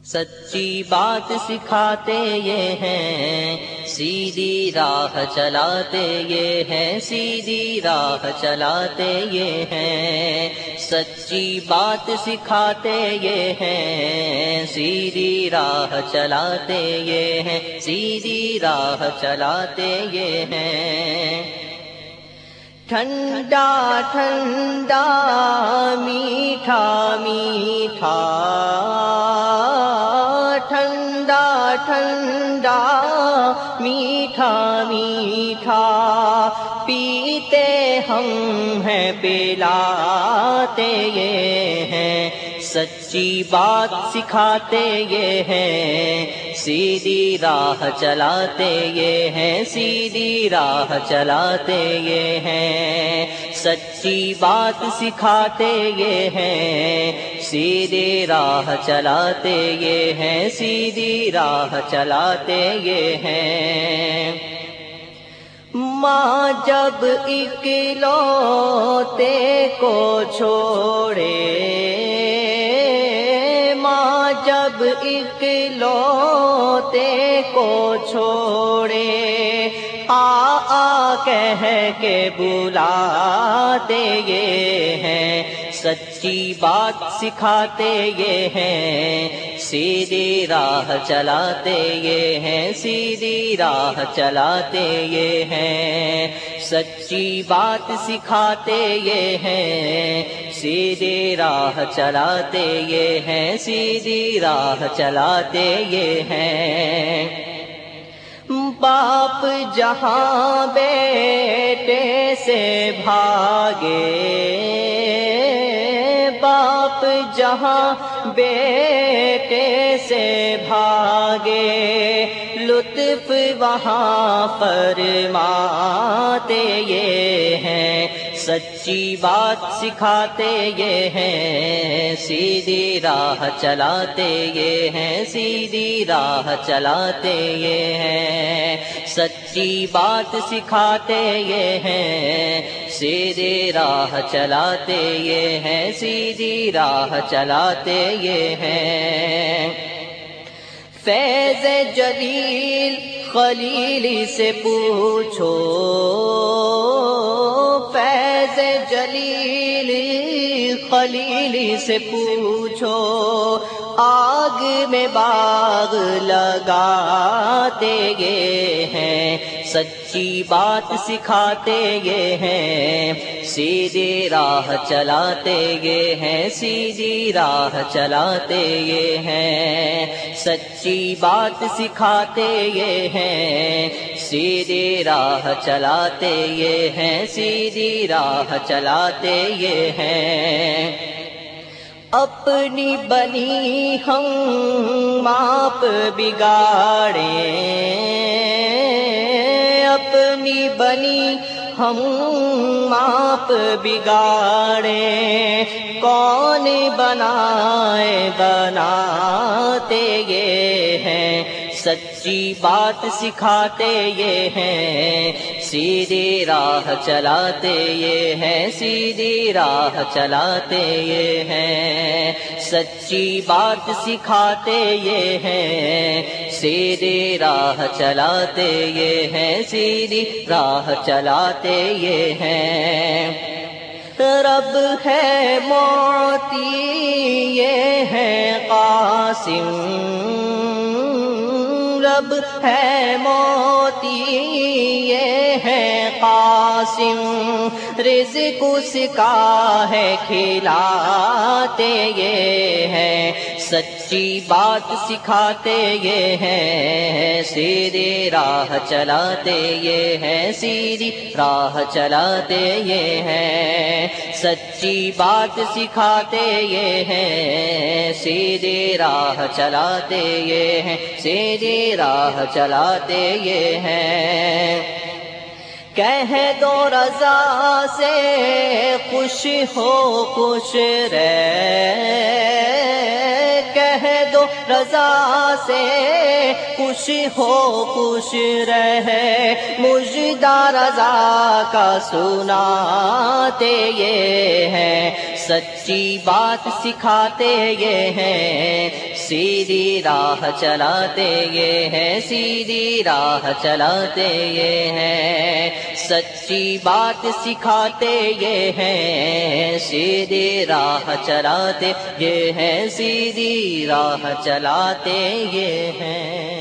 سچی بات سکھاتے یہ ہیں، سیدھی راہ چلاتے یہ ہیں، سیدھی راہ چلاتے یہ ہیں۔ سچی بات سکھاتے یہ ہیں، سیدھی راہ چلاتے یہ ہیں، سیدھی راہ چلاتے یہ ہیں۔ ٹھنڈا ٹھنڈا میٹھا میٹھا، ٹھنڈا ٹھنڈا میٹھا میٹھا، پیتے ہم ہیں پلاتے یہ ہیں۔ سچی بات سکھاتے یہ ہیں، سیدھی راہ چلاتے یہ ہیں، سیدھی راہ چلاتے یہ ہیں۔ سچی بات سکھاتے یہ ہیں، سیدھی راہ چلاتے یہ ہیں، سیدھی راہ چلاتے یہ ہیں۔ ماں جب اکلوتے کو چھوڑے، ماں جب اکلوتے کو چھوڑے، آ کہہ کے بلاتے یہ ہیں۔ سچی بات سکھاتے یہ ہیں، سیدھی راہ چلاتے یہ ہیں، سیدھی راہ چلاتے یہ ہیں۔ سچی بات سکھاتے یہ ہیں، سیدھی راہ چلاتے یہ ہیں، سیدھی راہ چلاتے یہ ہیں۔ باپ جہاں بیٹے سے بھاگے، باپ جہاں بیٹے سے بھاگے، لطف وہاں فرماتے یہ ہیں۔ سچی بات سکھاتے یہ ہیں، سیدھی راہ چلاتے یہ ہیں، سیدھی راہ چلاتے یہ ہیں۔ سچی بات سکھاتے یہ ہیں، سیدھی راہ چلاتے یہ ہیں، سیدھی راہ چلاتے یہ ہیں۔ فیض جلیل خلیل سے پوچھو، فیض جلیل خلیل سے پوچھو، آگ میں باغ لگاتے یہ ہیں۔ سچی بات سکھاتے یہ ہیں، سیدھی راہ چلاتے یہ ہیں، سیدھی راہ چلاتے یہ ہیں۔ سچی بات سکھاتے یہ ہیں، سیدھی راہ چلاتے یہ ہیں، سیدھی راہ چلاتے یہ ہیں۔ اپنی بنی ہم ماپ بگاڑیں، اپنی بنی ہم ماپ بگاڑیں، کون بنائے بناتے یہ ہیں۔ سچی بات سکھاتے یہ ہیں، سیدھی راہ چلاتے یہ ہیں، سیدھی راہ چلاتے یہ ہیں۔ سچی بات سکھاتے یہ ہیں، سیدھی راہ چلاتے یہ ہیں، سیدھی راہ چلاتے یہ ہیں۔ رب ہے معطی یہ ہے قاسم، رب ہے معطی یہ ہے قاسم، رزق اس کا ہے کھلاتے یہ ہیں۔ سچی بات سکھاتے یہ ہیں، سیدھی راہ چلاتے یہ ہیں، سیدھی راہ چلاتے یہ ہیں۔ سچی بات سکھاتے یہ ہیں، سیدھی راہ چلاتے یہ ہیں، سیدھی راہ چلاتے یہ ہیں۔ کہہ دو رضا سے خوش ہو خوش رہ، کہہ دو رضا سے خوش ہو خوش رہے، مجدہ رضا کا سناتے یہ ہیں۔ سچی بات سکھاتے یہ ہیں، سیدھی راہ چلاتے یہ ہیں، سیدھی راہ چلاتے یہ ہیں، سچی بات سکھاتے یہ ہیں، سیدھی راہ چلاتے یہ ہیں، سیدھی راہ چلاتے یہ ہیں۔